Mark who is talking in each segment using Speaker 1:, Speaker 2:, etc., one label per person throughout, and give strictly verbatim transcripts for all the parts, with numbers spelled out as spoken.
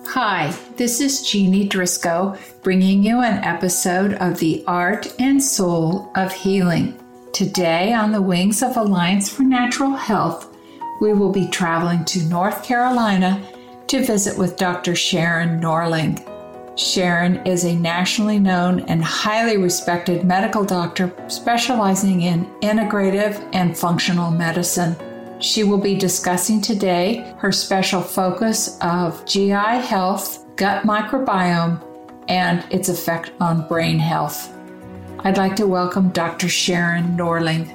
Speaker 1: Hi, this is Jeannie Driscoll bringing you an episode of The Art and Soul of Healing. Today on the Wings of Alliance for Natural Health, we will be traveling to North Carolina to visit with Doctor Sharon Norling. Sharon is a nationally known and highly respected medical doctor specializing in integrative and functional medicine. She will be discussing today her special focus of G I health, gut microbiome, and its effect on brain health. I'd like to welcome Doctor Sharon Norling.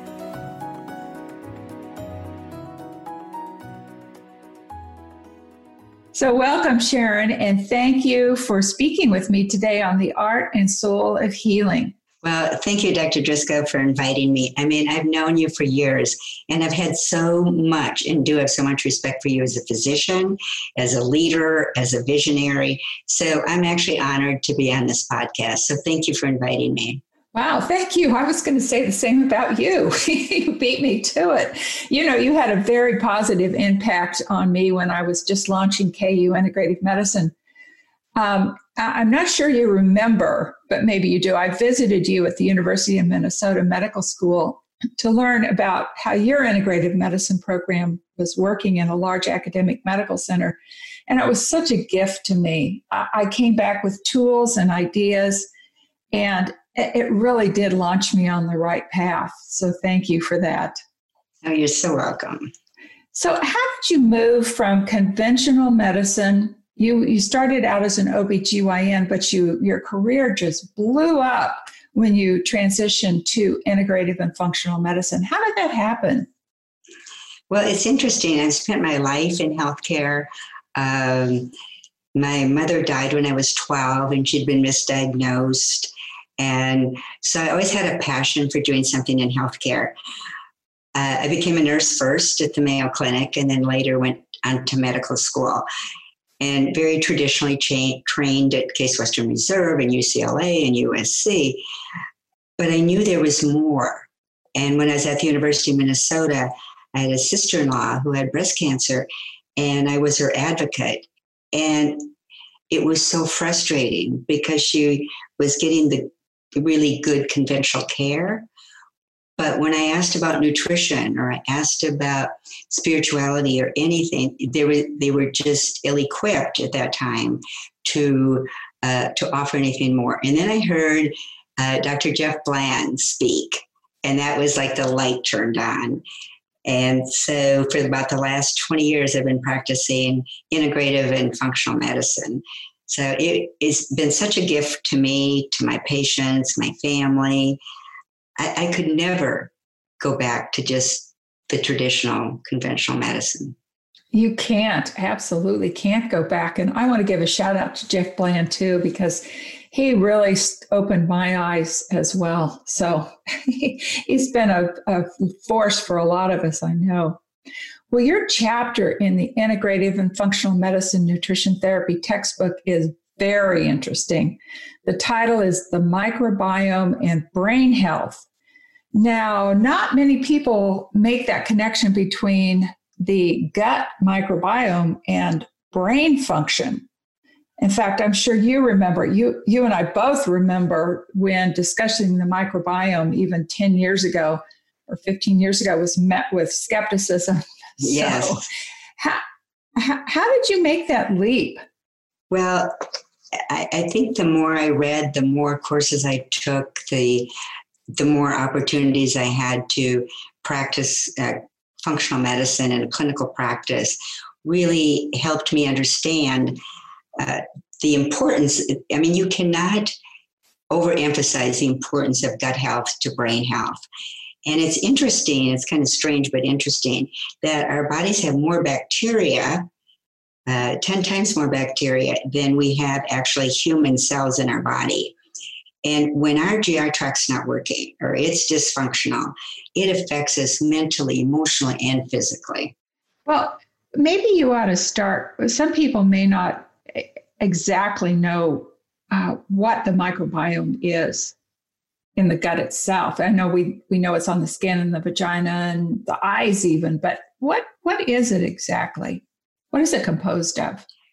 Speaker 1: So welcome, Sharon, and thank you for speaking with me today on the Art and Soul of Healing.
Speaker 2: Well, thank you, Doctor Driscoll, for inviting me. I mean, I've known you for years, and I've had so much and do have so much respect for you as a physician, as a leader, as a visionary. So I'm actually honored to be on this podcast. So thank you for inviting me.
Speaker 1: Wow, thank you. I was going to say the same about you. You beat me to it. You know, you had a very positive impact on me when I was just launching K U Integrative Medicine. Um, I'm not sure you remember, but maybe you do. I visited you at the University of Minnesota Medical School to learn about how your integrative medicine program was working in a large academic medical center. And it was such a gift to me. I, I came back with tools and ideas, and it really did launch me on the right path. So thank you for that.
Speaker 2: Oh, you're so welcome.
Speaker 1: So how did you move from conventional medicine? You you started out as an O B G Y N, but you your career just blew up when you transitioned to integrative and functional medicine. How did that happen?
Speaker 2: Well, it's interesting. I spent my life in healthcare. Um, my mother died when I was twelve, and she'd been misdiagnosed. And so I always had a passion for doing something in healthcare. Uh, I became a nurse first at the Mayo Clinic, and then later went on to medical school. And very traditionally cha- trained at Case Western Reserve and U C L A and U S C. But I knew there was more. And when I was at the University of Minnesota, I had a sister-in-law who had breast cancer, and I was her advocate. And it was so frustrating because she was getting the really good conventional care. But when I asked about nutrition or I asked about spirituality or anything, they were they were just ill-equipped at that time to uh, to offer anything more. And then I heard uh, Doctor Jeff Bland speak, and that was like the light turned on. And so for about the last twenty years, I've been practicing integrative and functional medicine. So it, it's been such a gift to me, to my patients, my family. I, I could never go back to just the traditional conventional medicine.
Speaker 1: You can't, absolutely can't go back. And I want to give a shout out to Jeff Bland too, because he really opened my eyes as well. So he's been a, a force for a lot of us, I know. Well, your chapter in the Integrative and Functional Medicine Nutrition Therapy textbook is very interesting. The title is The Microbiome and Brain Health. Now, not many people make that connection between the gut microbiome and brain function. In fact, I'm sure you remember, you, you and I both remember when discussing the microbiome even ten years ago or fifteen years ago was met with skepticism.
Speaker 2: Yes.
Speaker 1: So, how, how, how did you make that leap?
Speaker 2: Well, I, I think the more I read, the more courses I took, the the more opportunities I had to practice uh, functional medicine and clinical practice really helped me understand uh, the importance. I mean, you cannot overemphasize the importance of gut health to brain health. And it's interesting, it's kind of strange, but interesting, that our bodies have more bacteria, uh, ten times more bacteria than we have actually human cells in our body. And when our G I tract's not working or it's dysfunctional, it affects us mentally, emotionally, and physically.
Speaker 1: Well, maybe you ought to start. Some people may not exactly know uh, what the microbiome is in the gut itself. I know we, we know it's on the skin and the vagina and the eyes even, but what what is it exactly? What is it composed of?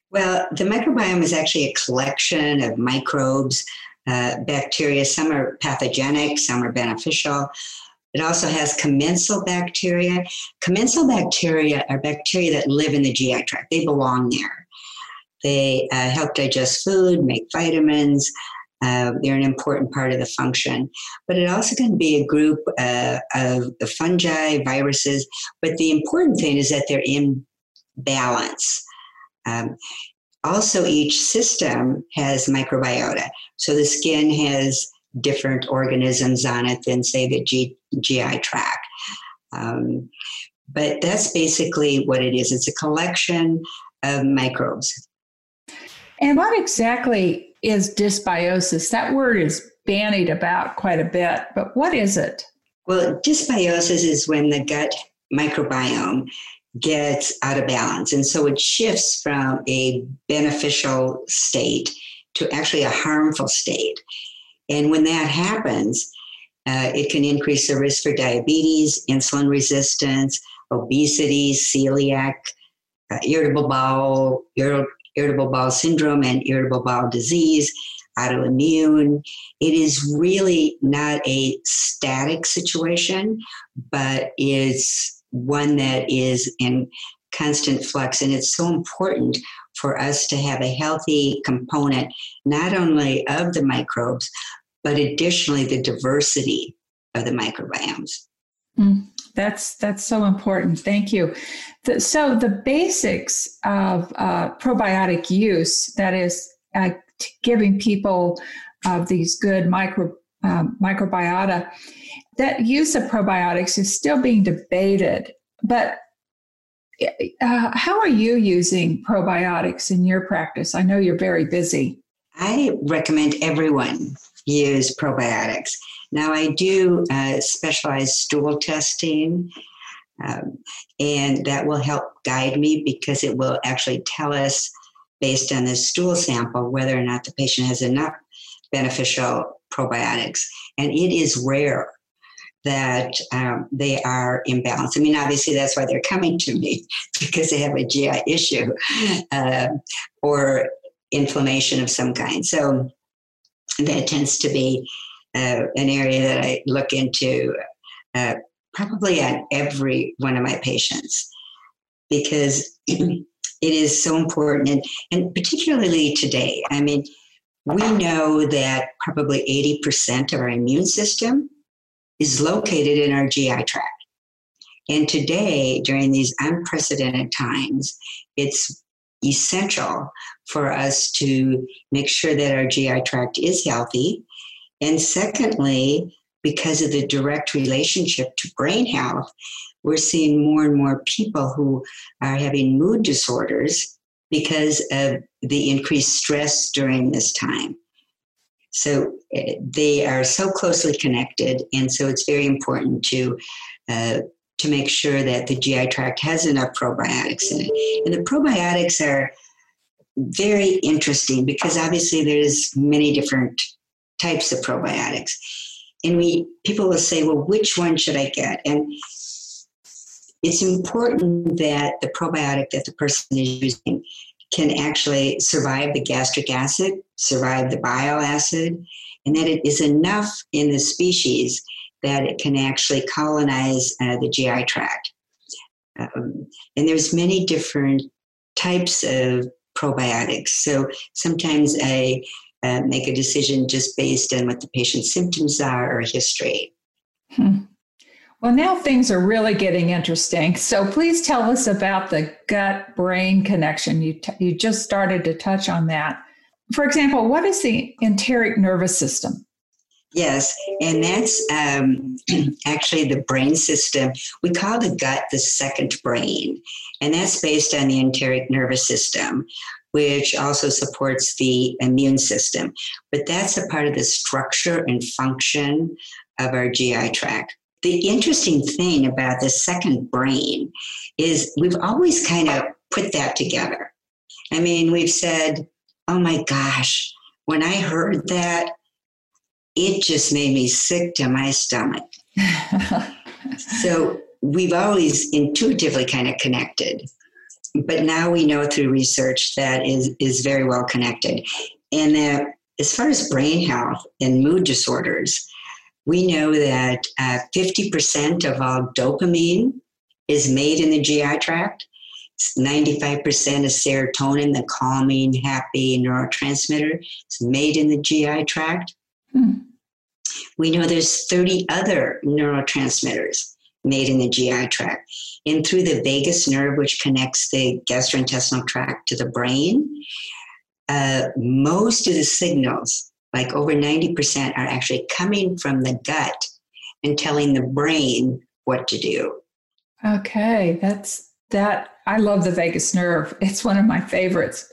Speaker 2: Well, the microbiome is actually a collection of microbes, uh, bacteria. Some are pathogenic, some are beneficial. It also has commensal bacteria. Commensal bacteria are bacteria that live in the G I tract. They belong there. They uh, help digest food, make vitamins. Uh, they're an important part of the function. But it also can be a group uh, of the fungi, viruses. But the important thing is that they're in balance. Um, also, each system has microbiota. So the skin has different organisms on it than, say, the G- GI tract. Um, but that's basically what it is. It's a collection of microbes.
Speaker 1: And what exactly is dysbiosis? That word is bandied about quite a bit, but what is it?
Speaker 2: Well, dysbiosis is when the gut microbiome gets out of balance. And so it shifts from a beneficial state to actually a harmful state. And when that happens, uh, it can increase the risk for diabetes, insulin resistance, obesity, celiac, uh, irritable bowel, ir- irritable bowel syndrome, and irritable bowel disease, autoimmune. It is really not a static situation, but is one that is in constant flux. And it's so important for us to have a healthy component, not only of the microbes, but additionally the diversity of the microbiomes.
Speaker 1: Mm, that's that's so important. Thank you. The, so the basics of uh, probiotic use, that is uh, t- giving people of uh, these good micro um, microbiota, that use of probiotics is still being debated. But uh, how are you using probiotics in your practice? I know you're very busy.
Speaker 2: I recommend everyone use probiotics. Now, I do uh, specialized stool testing, um, and that will help guide me because it will actually tell us, based on the stool sample, whether or not the patient has enough beneficial probiotics. And it is rare that um, they are imbalanced. I mean, obviously, that's why they're coming to me, because they have a G I issue uh, or inflammation of some kind. So that tends to be uh, an area that I look into uh, probably on every one of my patients, because it is so important. And, and particularly today, I mean, we know that probably eighty percent of our immune system is located in our G I tract. And today, during these unprecedented times, it's essential for us to make sure that our G I tract is healthy. And secondly, because of the direct relationship to brain health, we're seeing more and more people who are having mood disorders because of the increased stress during this time. So uh, they are so closely connected, and so it's very important to uh, to make sure that the G I tract has enough probiotics in it. And the probiotics are very interesting because obviously there's many different types of probiotics. And we people will say, well, which one should I get? And it's important that the probiotic that the person is using can actually survive the gastric acid, survive the bile acid, and that it is enough in the species that it can actually colonize uh, the G I tract. Um, and there's many different types of probiotics. So sometimes I uh, make a decision just based on what the patient's symptoms are or history.
Speaker 1: Hmm. Well, now things are really getting interesting. So please tell us about the gut-brain connection. You, t- you just started to touch on that. For example, what is the enteric nervous system?
Speaker 2: Yes, and that's um, actually the brain system. We call the gut the second brain, and that's based on the enteric nervous system, which also supports the immune system. But that's a part of the structure and function of our G I tract. The interesting thing about the second brain is we've always kind of put that together. I mean, we've said, oh my gosh, when I heard that, it just made me sick to my stomach. So we've always intuitively kind of connected but now we know through research that is, is very well connected. And that as far as brain health and mood disorders, we know that uh, fifty percent of all dopamine is made in the G I tract. ninety-five percent of serotonin, the calming, happy neurotransmitter, is made in the G I tract. Hmm. We know there's thirty other neurotransmitters made in the G I tract. And through the vagus nerve, which connects the gastrointestinal tract to the brain, uh, most of the signals, like over ninety percent, are actually coming from the gut and telling the brain what to do.
Speaker 1: Okay, that's that. I love the vagus nerve. It's one of my favorites.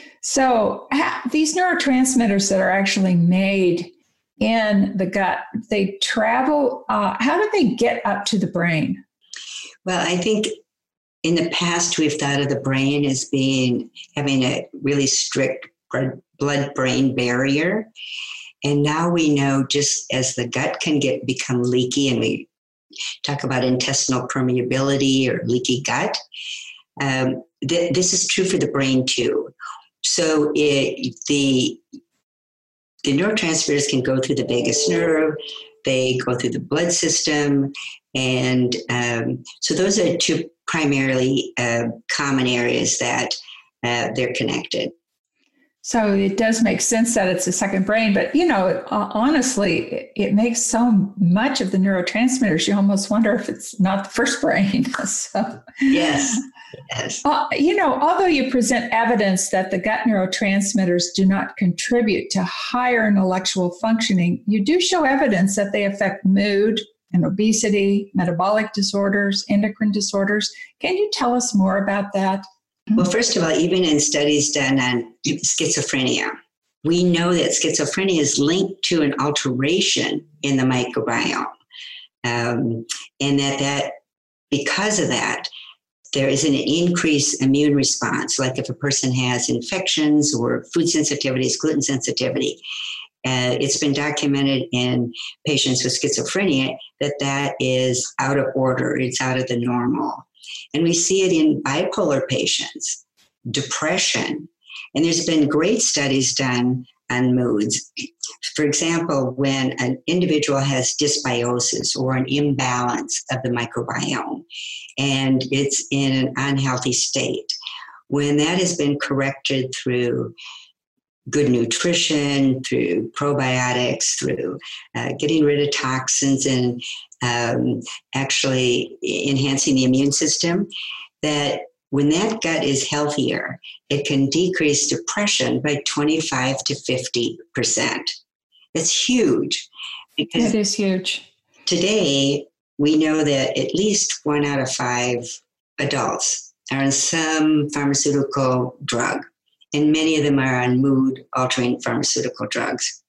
Speaker 1: So ha- these neurotransmitters that are actually made in the gut, they travel, uh, how do they get up to the brain?
Speaker 2: Well, I think in the past, we've thought of the brain as being, having a really strict blood-brain barrier. And now we know, just as the gut can get become leaky, and we talk about intestinal permeability or leaky gut, um, th- this is true for the brain too. So it, the The neurotransmitters can go through the vagus nerve, they go through the blood system, and um, so those are two primarily uh, common areas that uh, they're connected.
Speaker 1: So it does make sense that it's a second brain, but you know, uh, honestly, it, it makes so much of the neurotransmitters, you almost wonder if it's not the first brain. so,
Speaker 2: yes. Yes.
Speaker 1: Uh, you know, although you present evidence that the gut neurotransmitters do not contribute to higher intellectual functioning, you do show evidence that they affect mood and obesity, metabolic disorders, endocrine disorders. Can you tell us more about that?
Speaker 2: Well, first of all, even in studies done on schizophrenia, we know that schizophrenia is linked to an alteration in the microbiome, um, and that that because of that, there is an increased immune response. Like if a person has infections or food sensitivities, gluten sensitivity, uh, it's been documented in patients with schizophrenia that that is out of order. It's out of the normal. And we see it in bipolar patients, depression. And there's been great studies done on moods. For example, when an individual has dysbiosis or an imbalance of the microbiome, and it's in an unhealthy state, when that has been corrected through good nutrition, through probiotics, through uh, getting rid of toxins and um, actually enhancing the immune system, that when that gut is healthier, it can decrease depression by twenty-five to fifty percent. That's huge. Because
Speaker 1: it is huge.
Speaker 2: Today, we know that at least one out of five adults are on some pharmaceutical drug, and many of them are on mood-altering pharmaceutical drugs.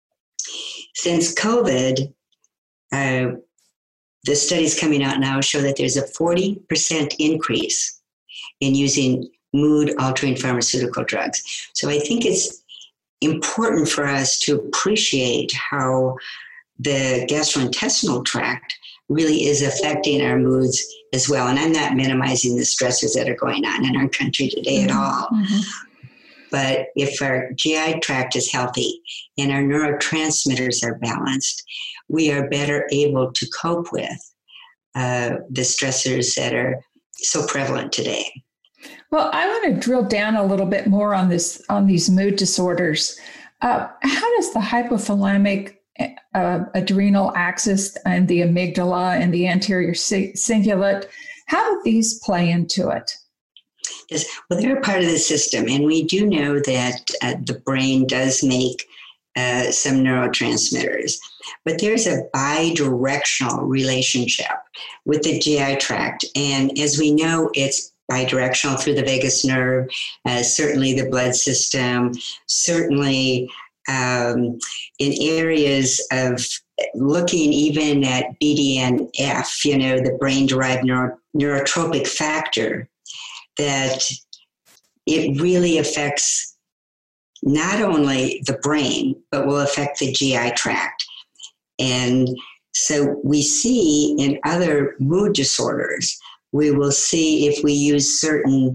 Speaker 2: Since COVID, uh, the studies coming out now show that there's a forty percent increase in using mood-altering pharmaceutical drugs. So I think it's important for us to appreciate how the gastrointestinal tract really is affecting our moods as well. And I'm not minimizing the stresses that are going on in our country today mm-hmm. at all. Mm-hmm. But if our G I tract is healthy and our neurotransmitters are balanced, we are better able to cope with uh, the stressors that are so prevalent today.
Speaker 1: Well, I want to drill down a little bit more on this, on these mood disorders. Uh, how does the hypothalamic uh, adrenal axis and the amygdala and the anterior cingulate, how do these play into it?
Speaker 2: Yes, well, they're a part of the system, and we do know that uh, the brain does make uh, some neurotransmitters, but there's a bidirectional relationship with the G I tract, and as we know, it's bidirectional through the vagus nerve, uh, certainly the blood system, certainly um, in areas of looking even at B D N F, you know, the brain-derived neuro- neurotropic factor, that it really affects not only the brain, but will affect the G I tract. And so we see in other mood disorders, we will see if we use certain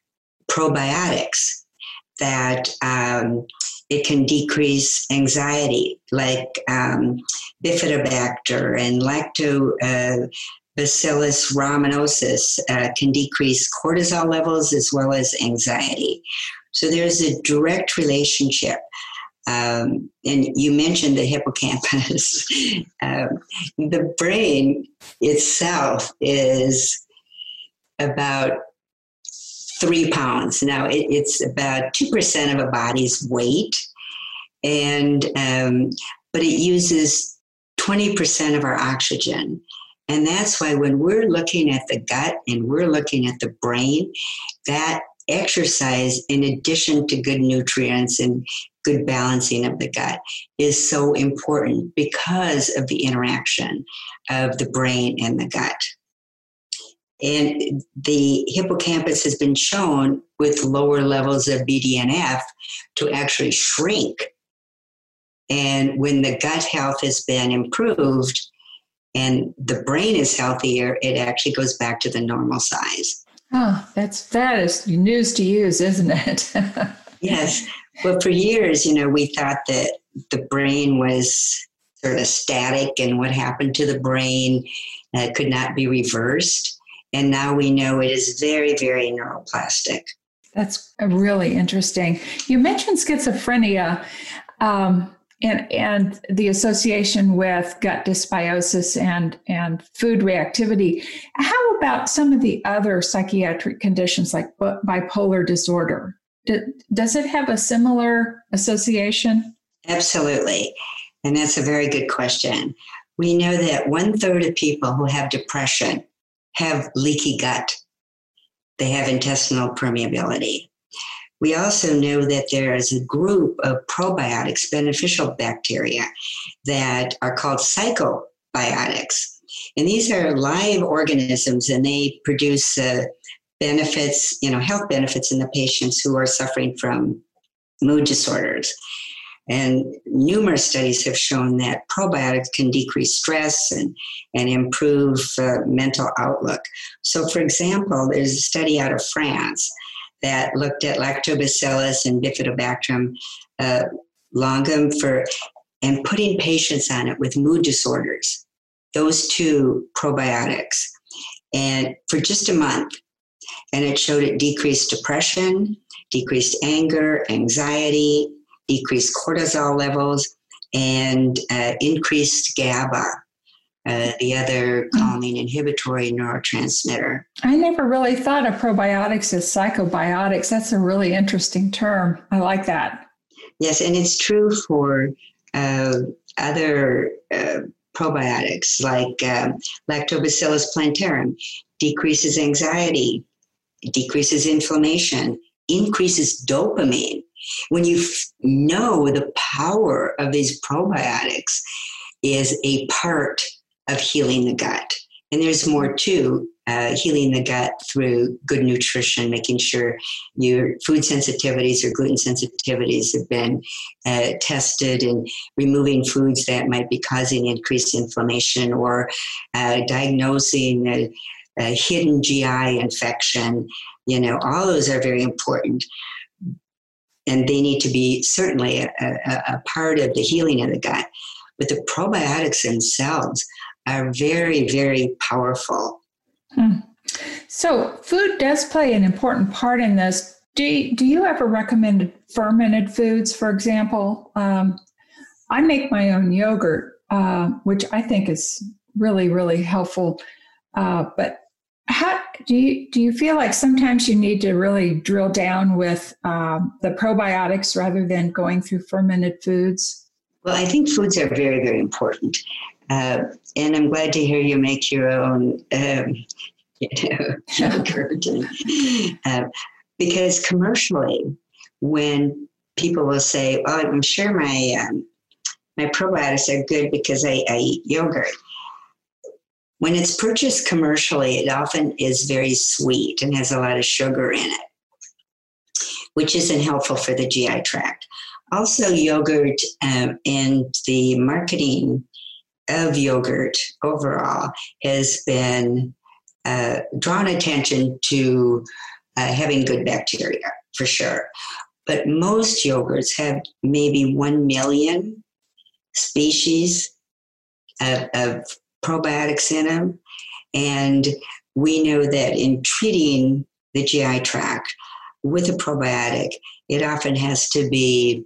Speaker 2: probiotics that um, it can decrease anxiety, like um, bifidobacter and lactobacillus uh, rhamnosus uh, can decrease cortisol levels as well as anxiety. So there's a direct relationship. Um, and you mentioned the hippocampus. um, the brain itself is about three pounds. Now, it, it's about two percent of a body's weight, and um, but it uses twenty percent of our oxygen. And that's why when we're looking at the gut and we're looking at the brain, that exercise, in addition to good nutrients and good balancing of the gut, is so important because of the interaction of the brain and the gut. And the hippocampus has been shown with lower levels of B D N F to actually shrink. And when the gut health has been improved and the brain is healthier, it actually goes back to the normal size.
Speaker 1: Oh, that's, that is news to use, isn't it?
Speaker 2: Yes. Well, for years, you know, we thought that the brain was sort of static and what happened to the brain uh, could not be reversed. And now we know it is very, very neuroplastic.
Speaker 1: That's really interesting. You mentioned schizophrenia um, and, and the association with gut dysbiosis and, and food reactivity. How about some of the other psychiatric conditions like bipolar disorder? Does it have a similar association?
Speaker 2: Absolutely. And that's a very good question. We know that one third of people who have depression have leaky gut. They have intestinal permeability. We also know that there is a group of probiotics, beneficial bacteria, that are called psychobiotics. And these are live organisms, and they produce uh, benefits, you know, health benefits in the patients who are suffering from mood disorders. And numerous studies have shown that probiotics can decrease stress and, and improve uh, mental outlook. So, for example, there's a study out of France that looked at lactobacillus and bifidobacterium uh, longum for, and putting patients on it with mood disorders, those two probiotics, and for just a month. And it showed it decreased depression, decreased anger, anxiety, decreased cortisol levels, and uh, increased GABA, uh, the other calming inhibitory neurotransmitter.
Speaker 1: I never really thought of probiotics as psychobiotics. That's a really interesting term. I like that.
Speaker 2: Yes, and it's true for uh, other uh, probiotics like um, Lactobacillus plantarum, decreases anxiety, decreases inflammation, increases dopamine. When you f- know the power of these probiotics is a part of healing the gut. And there's more to uh, healing the gut through good nutrition, making sure your food sensitivities or gluten sensitivities have been uh, tested, and removing foods that might be causing increased inflammation, or uh, diagnosing a, a hidden G I infection. You know, all those are very important. And they need to be certainly a, a, a part of the healing of the gut. But the probiotics themselves are very, very powerful.
Speaker 1: Hmm. So food does play an important part in this. Do you, do you ever recommend fermented foods, for example? Um, I make my own yogurt, uh, which I think is really, really helpful. Uh, but how do you do you feel like sometimes you need to really drill down with um, the probiotics rather than going through fermented foods?
Speaker 2: Well, I think foods are very, very important. Uh, and I'm glad to hear you make your own um, you know, yogurt. uh, because commercially, when people will say, oh, I'm sure my um, my probiotics are good because I, I eat yogurt. When it's purchased commercially, it often is very sweet and has a lot of sugar in it, which isn't helpful for the G I tract. Also, yogurt um, and the marketing of yogurt overall has been uh, drawn attention to uh, having good bacteria, for sure. But most yogurts have maybe one million species of, of probiotics in them. And we know that in treating the G I tract with a probiotic, it often has to be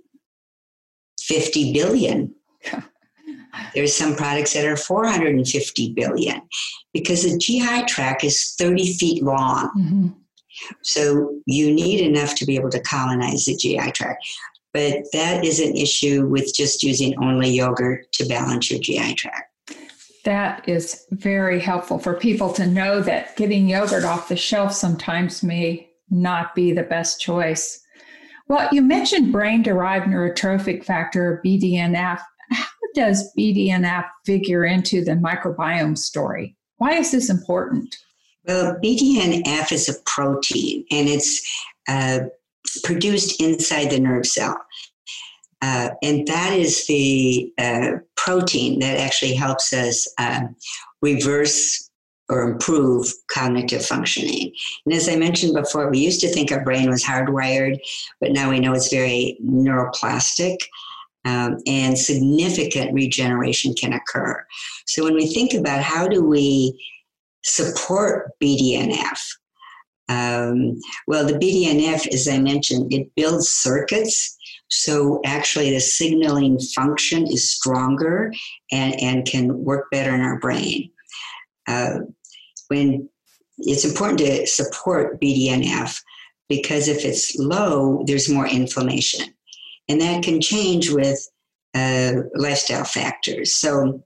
Speaker 2: fifty billion. There's some products that are four hundred fifty billion because the G I tract is thirty feet long. Mm-hmm. So you need enough to be able to colonize the G I tract. But that is an issue with just using only yogurt to balance your G I tract.
Speaker 1: That is very helpful for people to know that getting yogurt off the shelf sometimes may not be the best choice. Well, you mentioned brain-derived neurotrophic factor, B D N F. How does B D N F figure into the microbiome story? Why is this important?
Speaker 2: Well, B D N F is a protein, and it's uh, produced inside the nerve cell. Uh, and that is the uh, protein that actually helps us uh, reverse or improve cognitive functioning. And as I mentioned before, we used to think our brain was hardwired, but now we know it's very neuroplastic, um, and significant regeneration can occur. So when we think about how do we support B D N F, um, well, the B D N F, as I mentioned, it builds circuits. So actually the signaling function is stronger and, and can work better in our brain. Uh, when it's important to support B D N F because if it's low, there's more inflammation. And that can change with uh, lifestyle factors. So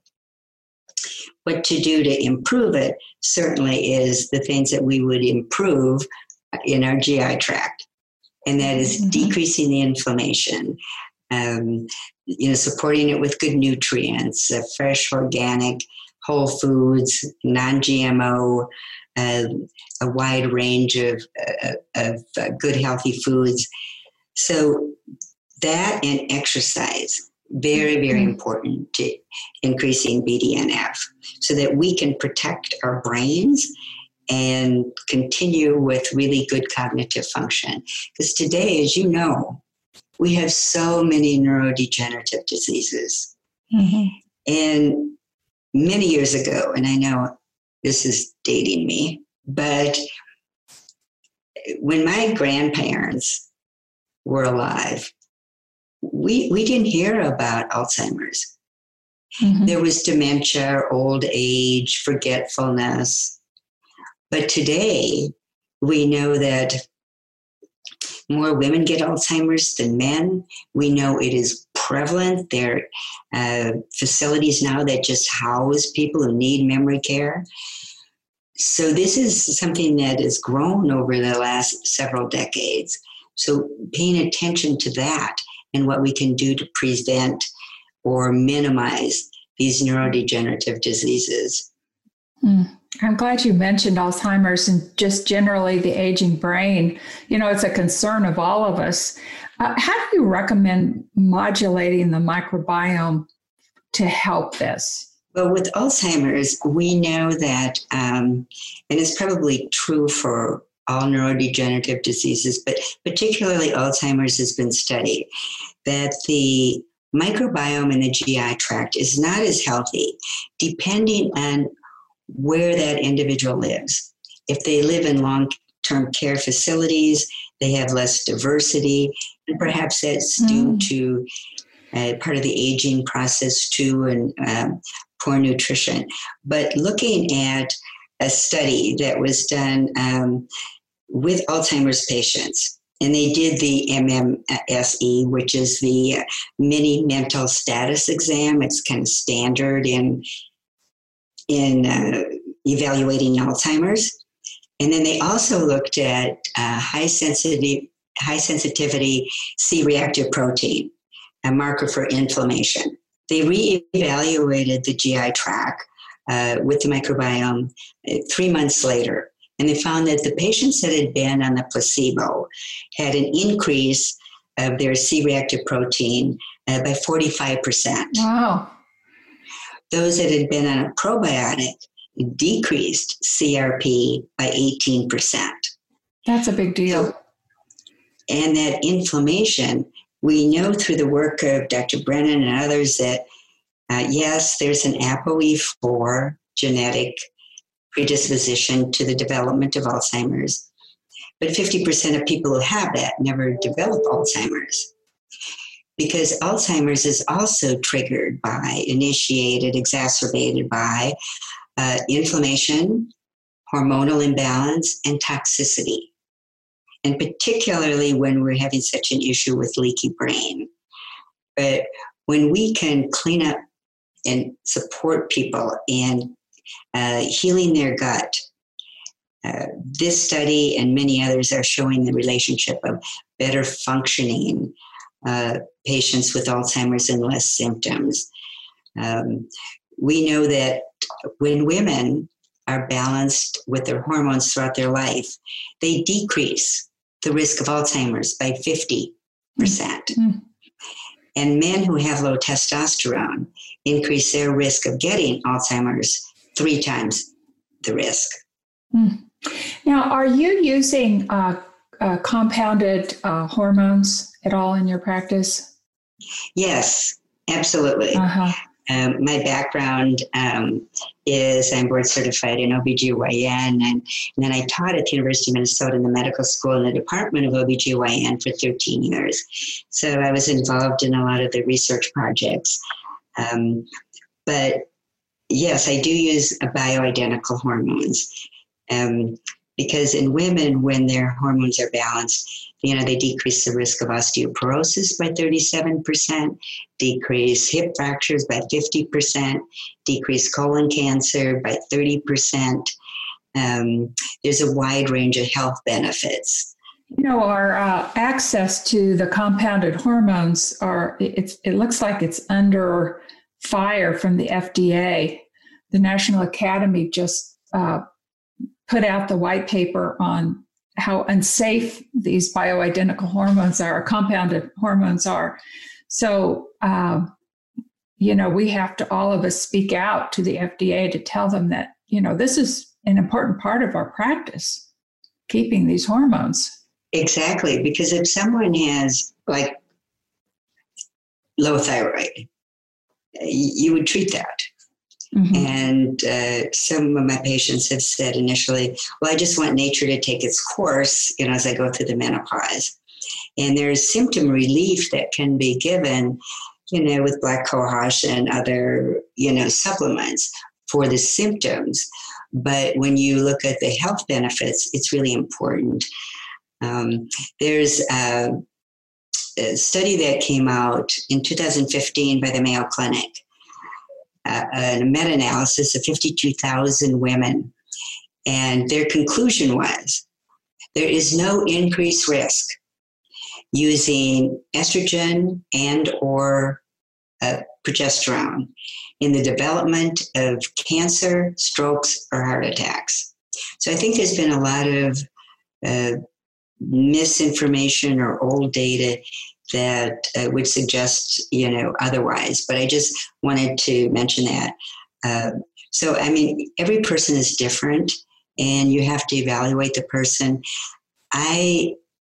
Speaker 2: what to do to improve it certainly is the things that we would improve in our G I tract. And that is mm-hmm. decreasing the inflammation, um, you know, supporting it with good nutrients, uh, fresh, organic, whole foods, non-G M O, uh, a wide range of, uh, of uh, good, healthy foods. So that and exercise, very, very mm-hmm. important to increasing B D N F so that we can protect our brains and continue with really good cognitive function. Because today, as you know, we have so many neurodegenerative diseases. Mm-hmm. And many years ago, and I know this is dating me, but when my grandparents were alive, we, we didn't hear about Alzheimer's. Mm-hmm. There was dementia, old age, forgetfulness. But today, we know that more women get Alzheimer's than men. We know it is prevalent. There are uh, facilities now that just house people who need memory care. So this is something that has grown over the last several decades. So paying attention to that and what we can do to prevent or minimize these neurodegenerative diseases.
Speaker 1: Mm. I'm glad you mentioned Alzheimer's and just generally the aging brain. You know, it's a concern of all of us. Uh, how do you recommend modulating the microbiome to help this?
Speaker 2: Well, with Alzheimer's, we know that, um, and it's probably true for all neurodegenerative diseases, but particularly Alzheimer's has been studied, that the microbiome in the G I tract is not as healthy depending on where that individual lives. If they live in long-term care facilities, they have less diversity, and perhaps that's mm. due to uh, part of the aging process too, and um, poor nutrition. But looking at a study that was done um, with Alzheimer's patients, and they did the M M S E, which is the mini mental status exam. It's kind of standard in in uh, evaluating Alzheimer's. And then they also looked at uh, high sensitivity, high sensitivity C-reactive protein, a marker for inflammation. They reevaluated the G I tract uh, with the microbiome uh, three months later. And they found that the patients that had been on the placebo had an increase of their C-reactive protein uh, by forty-five percent.
Speaker 1: Wow.
Speaker 2: Those that had been on a probiotic decreased C R P by eighteen percent.
Speaker 1: That's a big deal.
Speaker 2: So, and that inflammation, we know through the work of Doctor Brennan and others that, uh, yes, there's an A P O E four genetic predisposition to the development of Alzheimer's, but fifty percent of people who have that never develop Alzheimer's. Because Alzheimer's is also triggered by, initiated, exacerbated by uh, inflammation, hormonal imbalance, and toxicity. And particularly when we're having such an issue with leaky brain. But when we can clean up and support people in uh, healing their gut, uh, this study and many others are showing the relationship of better functioning uh, patients with Alzheimer's and less symptoms. Um, we know that when women are balanced with their hormones throughout their life, they decrease the risk of Alzheimer's by fifty percent. Mm-hmm. And men who have low testosterone increase their risk of getting Alzheimer's three times the risk.
Speaker 1: Mm. Now, are you using uh, uh, compounded uh, hormones at all in your practice?
Speaker 2: Yes, absolutely.
Speaker 1: Uh-huh.
Speaker 2: Um, my background um, is I'm board certified in O B G Y N, and, and then I taught at the University of Minnesota in the medical school in the Department of O B G Y N for thirteen years. So I was involved in a lot of the research projects. Um, but yes, I do use bioidentical hormones um, because in women, when their hormones are balanced, you know, they decrease the risk of osteoporosis by thirty-seven percent, decrease hip fractures by fifty percent, decrease colon cancer by thirty percent. Um, there's a wide range of health benefits.
Speaker 1: You know, our uh, access to the compounded hormones are, it's, it looks like it's under fire from the F D A. The National Academy just uh, put out the white paper on how unsafe these bioidentical hormones are, or compounded hormones are. So, uh, you know, we have to, all of us, speak out to the F D A to tell them that, you know, this is an important part of our practice, keeping these hormones.
Speaker 2: Exactly, because if someone has like low thyroid, you would treat that. Mm-hmm. And uh, some of my patients have said initially, well, I just want nature to take its course, you know, as I go through the menopause. And there's symptom relief that can be given, you know, with black cohosh and other, you know, supplements for the symptoms. But when you look at the health benefits, it's really important. Um, there's a, a study that came out in two thousand fifteen by the Mayo Clinic, uh, a meta-analysis of fifty-two thousand women. And their conclusion was there is no increased risk using estrogen and or uh, progesterone in the development of cancer, strokes, or heart attacks. So I think there's been a lot of uh, misinformation or old data that uh, would suggest, you know, otherwise. But I just wanted to mention that. Uh, so, I mean, every person is different, and you have to evaluate the person. I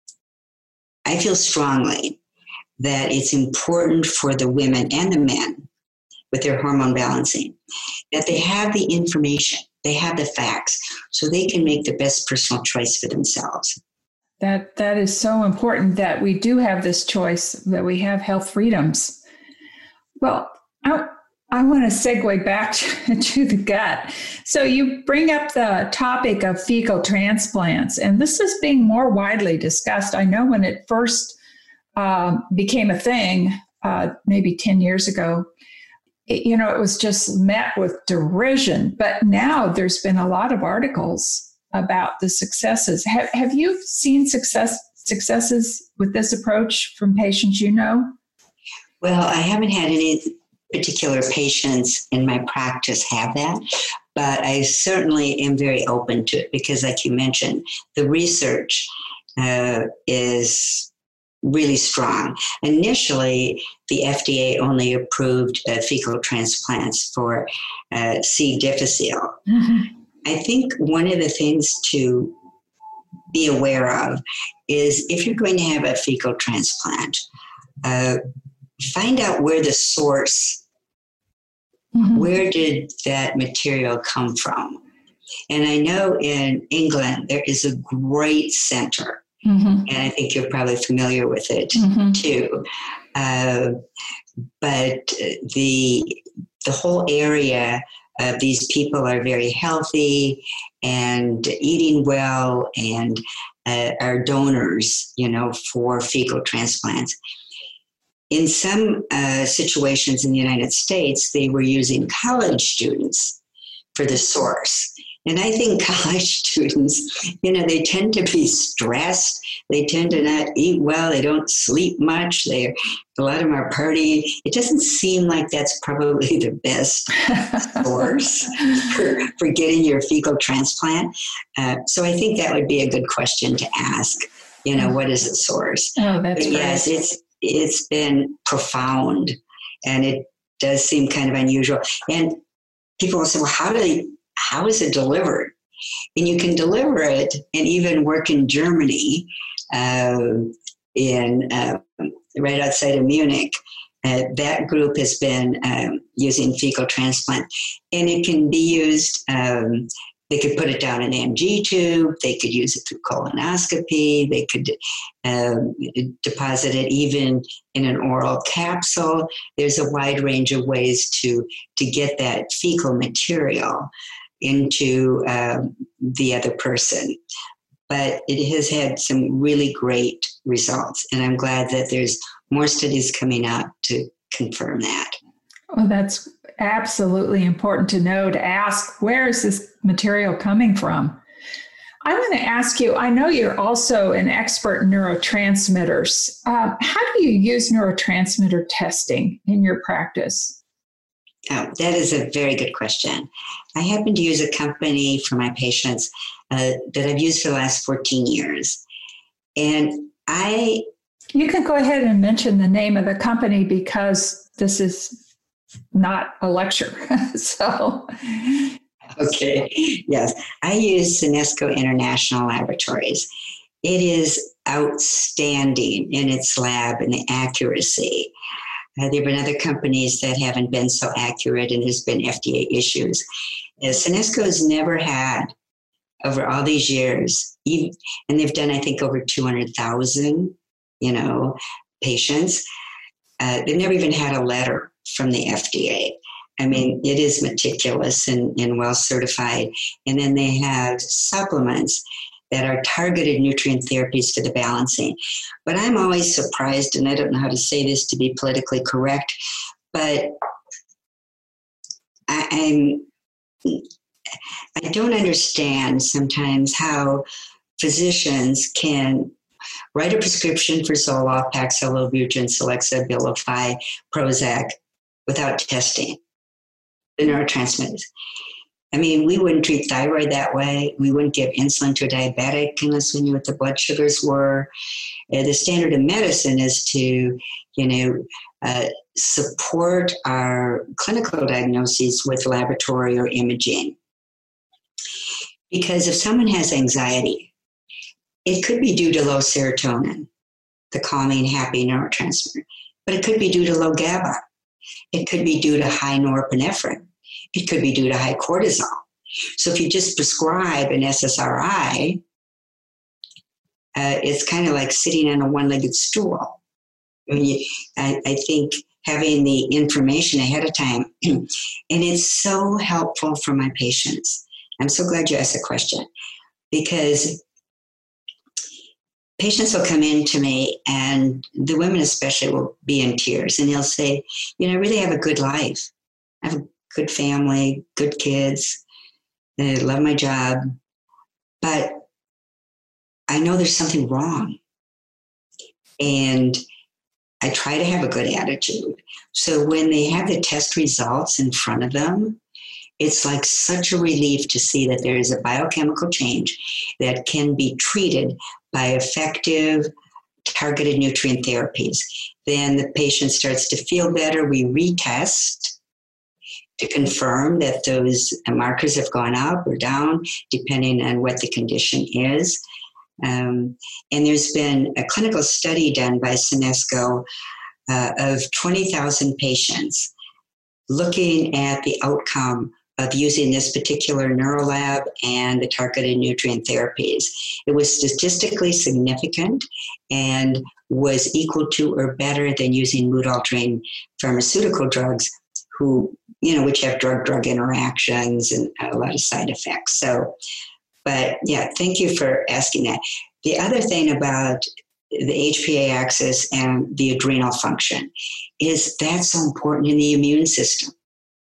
Speaker 2: I feel strongly that it's important for the women and the men with their hormone balancing that they have the information, they have the facts, so they can make the best personal choice for themselves.
Speaker 1: That that is so important, that we do have this choice, that we have health freedoms. Well, I, I want to segue back to, to the gut. So you bring up the topic of fecal transplants, and this is being more widely discussed. I know when it first um, became a thing, uh, maybe ten years ago, it, you know, it was just met with derision. But now there's been a lot of articles about the successes. Have, have you seen success successes with this approach from patients you know?
Speaker 2: Well, I haven't had any particular patients in my practice have that, but I certainly am very open to it because, like you mentioned, the research uh, is really strong. Initially, the F D A only approved uh, fecal transplants for uh, C. difficile. Mm-hmm. I think one of the things to be aware of is if you're going to have a fecal transplant, uh, find out where the source, mm-hmm. where did that material come from? And I know in England, there is a great center, mm-hmm. and I think you're probably familiar with it mm-hmm. too. Uh, but the the whole area of these people are very healthy and eating well and uh, are donors, you know, for fecal transplants. In some uh, situations in the United States, they were using college students for the source. And I think college students, you know, they tend to be stressed. They tend to not eat well. They don't sleep much. They, a lot of them are partying. It doesn't seem like that's probably the best source for, for getting your fecal transplant. Uh, so I think that would be a good question to ask. You know, what is the source?
Speaker 1: Oh, that's
Speaker 2: but yes,
Speaker 1: right.
Speaker 2: it's it's been profound, and it does seem kind of unusual. And people will say, well, how do they, how is it delivered? And you can deliver it and even work in Germany, uh, in uh, right outside of Munich. Uh, that group has been um, using fecal transplant, and it can be used. Um, they could put it down an M G tube. They could use it through colonoscopy. They could um, deposit it even in an oral capsule. There's a wide range of ways to to get that fecal material into um, the other person. But it has had some really great results, and I'm glad that there's more studies coming up to confirm that.
Speaker 1: Well, that's absolutely important to know, to ask, where is this material coming from? I want to ask you, I know you're also an expert in neurotransmitters. Uh, how do you use neurotransmitter testing in your practice?
Speaker 2: Oh, that is a very good question. I happen to use a company for my patients uh, that I've used for the last fourteen years. And I...
Speaker 1: You can go ahead and mention the name of the company because this is not a lecture. So...
Speaker 2: Okay, yes. I use Senesco International Laboratories. It is outstanding in its lab and the accuracy. Uh, there have been other companies that haven't been so accurate, and there's been F D A issues. Uh, Senesco has never had, over all these years, even, and they've done, I think, over two hundred thousand, you know, patients. Uh, they've never even had a letter from the F D A. I mean, it is meticulous and, and well certified. And then they have supplements that are targeted nutrient therapies for the balancing. But I'm always surprised, and I don't know how to say this to be politically correct, but I, I'm, I don't understand sometimes how physicians can write a prescription for Zoloft, Paxlovid, Celexa, Abilify, Prozac without testing the neurotransmitters. I mean, we wouldn't treat thyroid that way. We wouldn't give insulin to a diabetic unless we knew what the blood sugars were. Uh, the standard of medicine is to, you know, uh, support our clinical diagnoses with laboratory or imaging. Because if someone has anxiety, it could be due to low serotonin, the calming, happy neurotransmitter, but it could be due to low GABA. It could be due to high norepinephrine. It could be due to high cortisol. So if you just prescribe an S S R I, uh, it's kind of like sitting on a one-legged stool. I mean, you, I, I think having the information ahead of time, and it's so helpful for my patients. I'm so glad you asked the question, because patients will come in to me, and the women especially will be in tears, and they'll say, you know, I really have a good life. I have a good family, good kids, and I love my job, but I know there's something wrong. And I try to have a good attitude. So when they have the test results in front of them, it's like such a relief to see that there is a biochemical change that can be treated by effective targeted nutrient therapies. Then the patient starts to feel better. We retest to confirm that those markers have gone up or down, depending on what the condition is. Um, and there's been a clinical study done by Senesco uh, of twenty thousand patients looking at the outcome of using this particular neurolab and the targeted nutrient therapies. It was statistically significant and was equal to or better than using mood-altering pharmaceutical drugs, who, you know, which have drug-drug interactions and a lot of side effects. So, but yeah, thank you for asking that. The other thing about the H P A axis and the adrenal function is that's so important in the immune system.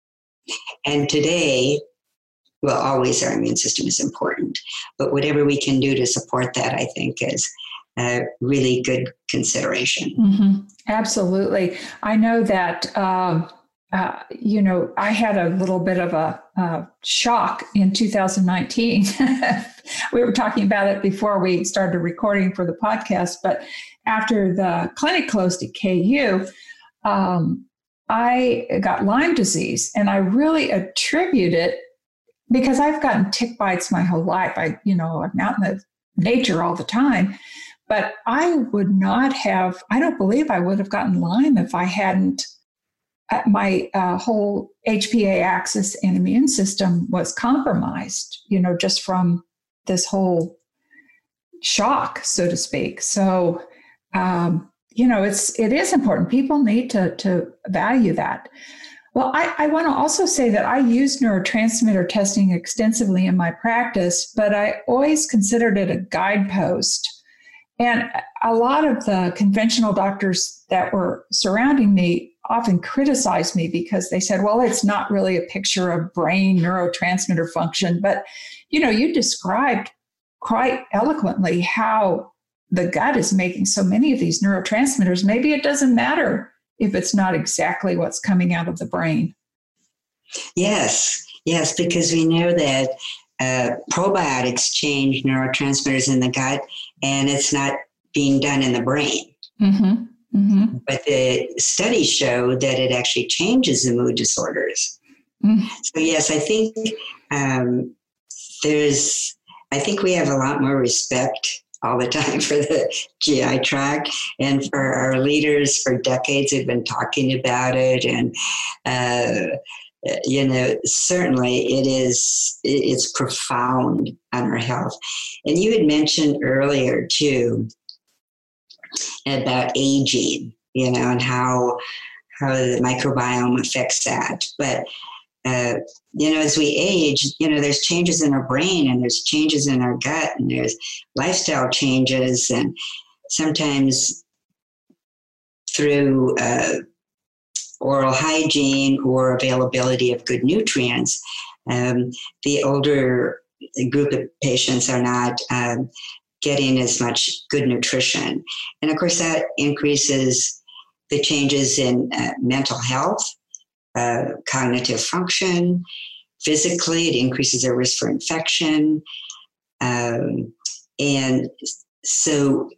Speaker 2: And today, well, always our immune system is important, but whatever we can do to support that, I think, is a really good consideration.
Speaker 1: Mm-hmm. Absolutely. I know that, um, uh, you know, I had a little bit of a uh, shock in two thousand nineteen. We were talking about it before we started recording for the podcast, but after the clinic closed at K U, um, I got Lyme disease, and I really attribute it because I've gotten tick bites my whole life. I, you know, I'm out in the nature all the time, but I would not have, I don't believe I would have gotten Lyme if I hadn't, uh, my uh, whole H P A axis and immune system was compromised, you know, just from this whole shock, so to speak. So, um, you know, it's, it is important. People need to, to value that. Well, I, I want to also say that I use neurotransmitter testing extensively in my practice, but I always considered it a guidepost. And a lot of the conventional doctors that were surrounding me often criticized me because they said, well, it's not really a picture of brain neurotransmitter function. But, you know, you described quite eloquently how the gut is making so many of these neurotransmitters. Maybe it doesn't matter if it's not exactly what's coming out of the brain.
Speaker 2: Yes, yes, because we know that uh, probiotics change neurotransmitters in the gut, and it's not being done in the brain.
Speaker 1: Mm-hmm. Mm-hmm.
Speaker 2: But the studies show that it actually changes the mood disorders. Mm-hmm. So yes, I think um, there's, I think we have a lot more respect all the time for the G I tract, and for our leaders for decades have been talking about it. And, uh, you know, certainly it is, it's profound on our health. And you had mentioned earlier too about aging, you know, and how, how the microbiome affects that. But Uh, you know, as we age, you know, there's changes in our brain and there's changes in our gut and there's lifestyle changes. And sometimes through uh, oral hygiene or availability of good nutrients, um, the older group of patients are not um, getting as much good nutrition. And of course, that increases the changes in uh, mental health. Uh, cognitive function. Physically, it increases their risk for infection. Um, and so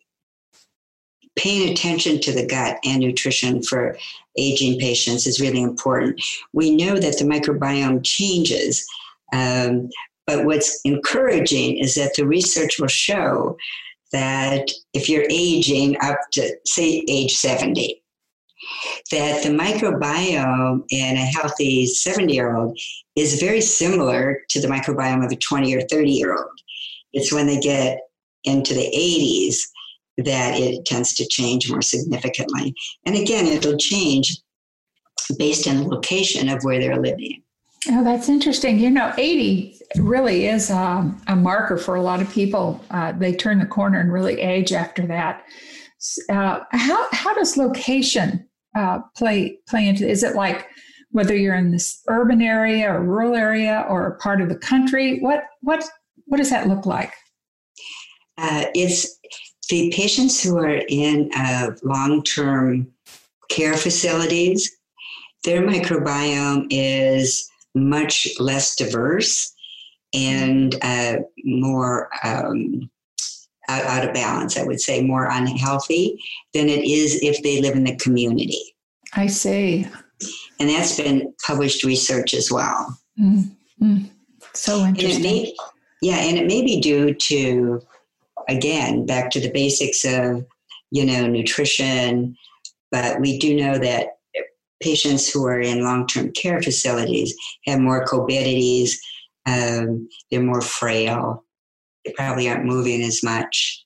Speaker 2: paying attention to the gut and nutrition for aging patients is really important. We know that the microbiome changes, um, but what's encouraging is that the research will show that if you're aging up to, say, age seventy, that the microbiome in a healthy seventy-year-old is very similar to the microbiome of a twenty or thirty-year-old. It's when they get into the eighties that it tends to change more significantly. And again, it'll change based on the location of where they're living.
Speaker 1: Oh, that's interesting. You know, eighty really is um, a marker for a lot of people. Uh, they turn the corner and really age after that. Uh, how how does location uh, play play into? Is it like whether you're in this urban area or rural area or a part of the country? What what what does that look like?
Speaker 2: Uh, it's the patients who are in uh, long-term care facilities. Their microbiome is much less diverse and uh, more um, out, out of balance, I would say more unhealthy than it is if they live in the community.
Speaker 1: I see.
Speaker 2: And that's been published research as well.
Speaker 1: Mm-hmm. So interesting.
Speaker 2: And it may, yeah, and it may be due to, again, back to the basics of, you know, nutrition, but we do know that patients who are in long-term care facilities have more comorbidities, um, they're more frail, they probably aren't moving as much.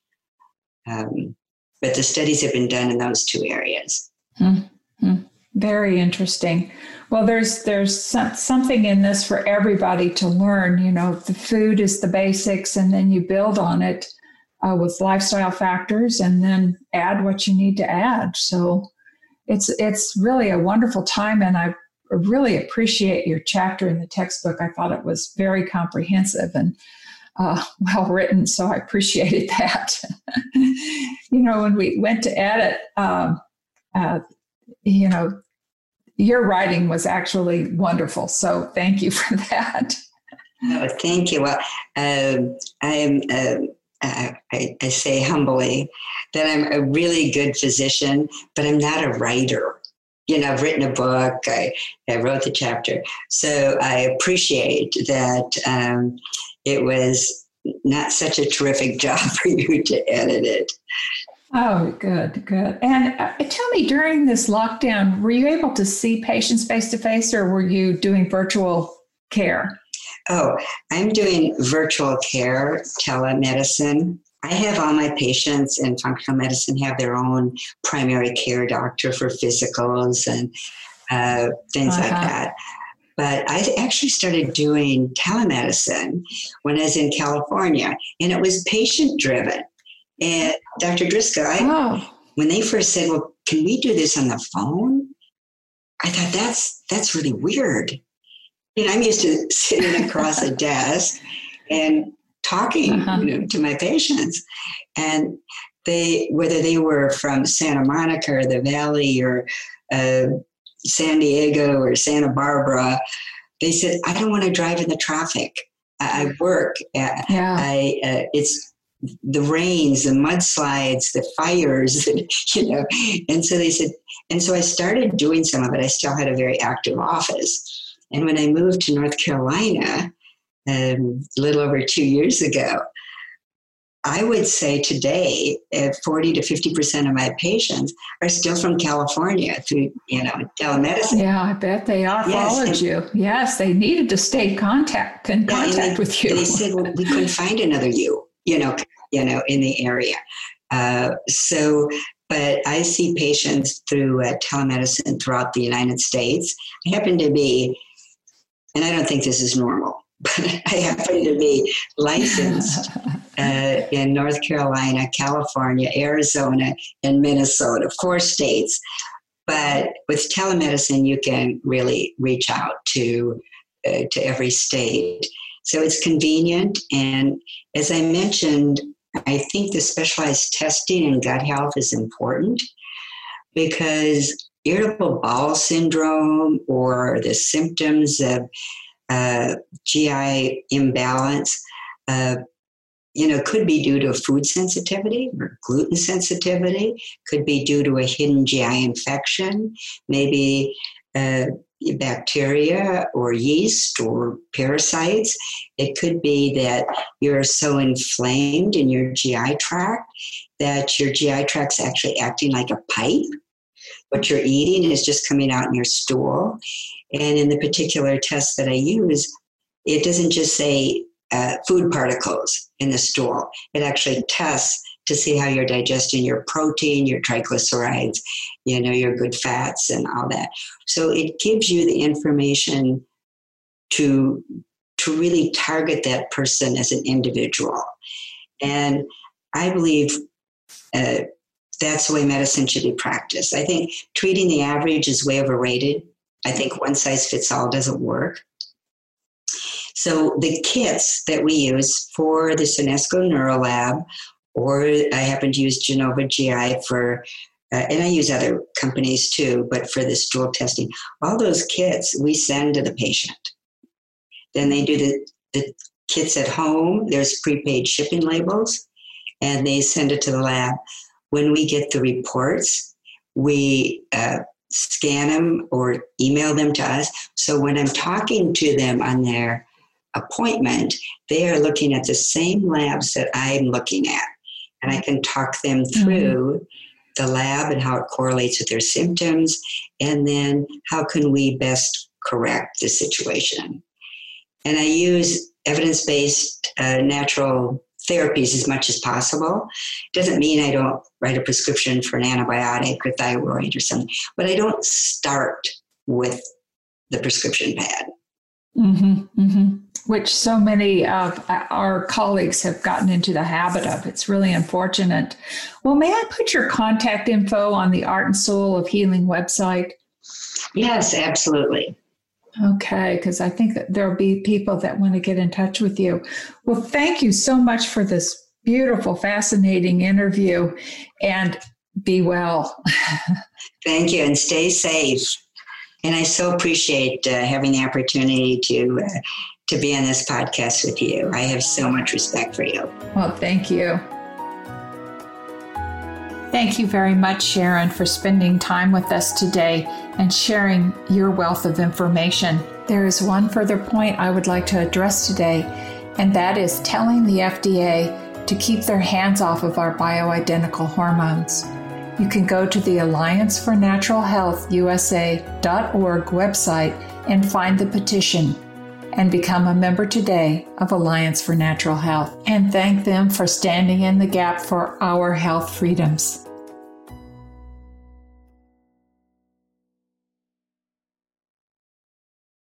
Speaker 2: Um, but the studies have been done in those two areas.
Speaker 1: Mm-hmm. Very interesting. Well, there's there's some, something in this for everybody to learn. You know, the food is the basics, and then you build on it uh, with lifestyle factors, and then add what you need to add. So it's it's really a wonderful time, and I really appreciate your chapter in the textbook. I thought it was very comprehensive and uh, well written, so I appreciated that. You know, when we went to edit, um, uh, you know, your writing was actually wonderful. So thank you for that.
Speaker 2: Oh, thank you. Well, um, I'm, uh, I, I say humbly that I'm a really good physician, but I'm not a writer. You know, I've written a book, I, I wrote the chapter. So I appreciate that um, it was not such a terrific job for you to edit it.
Speaker 1: Oh, good, good. And uh, tell me, during this lockdown, were you able to see patients face to face, or were you doing virtual care?
Speaker 2: Oh, I'm doing virtual care, telemedicine. I have all my patients in functional medicine have their own primary care doctor for physicals and uh, things uh-huh. like that. But I actually started doing telemedicine when I was in California, and it was patient driven. And Doctor Driscoll, I, oh. when they first said, well, can we do this on the phone? I thought, that's that's really weird. You know, I'm used to sitting across a desk and talking uh-huh. you know, to my patients. And they, whether they were from Santa Monica or the Valley or uh, San Diego or Santa Barbara, they said, I don't want to drive in the traffic. I, I work. At, yeah. I, uh, it's, the rains, the mudslides, the fires, and, you know. And so they said, and so I started doing some of it. I still had a very active office. And when I moved to North Carolina, um, a little over two years ago, I would say today, uh, forty to fifty percent of my patients are still from California through, you know, telemedicine.
Speaker 1: Yeah, I bet they are. Yes, followed and, you. Yes, they needed to stay contact in yeah, contact
Speaker 2: they,
Speaker 1: with you.
Speaker 2: And they said, well, we couldn't find another you, you know, you know, in the area. Uh, so, but I see patients through uh, telemedicine throughout the United States. I happen to be, and I don't think this is normal, but I happen to be licensed uh, in North Carolina, California, Arizona, and Minnesota, four states. But with telemedicine, you can really reach out to uh, to every state. So it's convenient. And as I mentioned, I think the specialized testing in gut health is important because irritable bowel syndrome or the symptoms of uh, G I imbalance, uh, you know, could be due to food sensitivity or gluten sensitivity, could be due to a hidden G I infection, maybe uh, bacteria or yeast or parasites. It could be that you're so inflamed in your G I tract that your G I tract's actually acting like a pipe. What you're eating is just coming out in your stool. And in the particular test that I use, it doesn't just say uh, food particles in the stool. It actually tests to see how you're digesting your protein, your triglycerides, you know, your good fats and all that. So it gives you the information to, to really target that person as an individual. And I believe uh, that's the way medicine should be practiced. I think treating the average is way overrated. I think one size fits all doesn't work. So the kits that we use for the Sonesco Neurolab, or I happen to use Genova G I for, uh, and I use other companies too, but for the stool testing, all those kits we send to the patient. Then they do the, the kits at home. There's prepaid shipping labels. and they send it to the lab. When we get the reports, we uh, scan them or email them to us. So when I'm talking to them on their appointment, they are looking at the same labs that I'm looking at. And I can talk them through mm-hmm. the lab and how it correlates with their symptoms. And then how can we best correct the situation? And I use evidence-based uh, natural therapies as much as possible. Doesn't mean I don't write a prescription for an antibiotic or thyroid or something, but I don't start with the prescription pad.
Speaker 1: Mm-hmm, mm-hmm. Which so many of our colleagues have gotten into the habit of. It's really unfortunate. Well, may I put your contact info on the Art and Soul of Healing website?
Speaker 2: Yes, absolutely.
Speaker 1: Okay, because I think that there'll be people that want to get in touch with you. Well, thank you so much for this beautiful, fascinating interview, and be well.
Speaker 2: Thank you, and stay safe. And I so appreciate uh, having the opportunity to uh, to be on this podcast with you. I have so much respect for you.
Speaker 1: Well, thank you. Thank you very much, Sharon, for spending time with us today and sharing your wealth of information. There is one further point I would like to address today, and that is telling the F D A to keep their hands off of our bioidentical hormones. You can go to the Alliance for Natural Health U S A dot org website and find the petition and become a member today of Alliance for Natural Health, and thank them for standing in the gap for our health freedoms.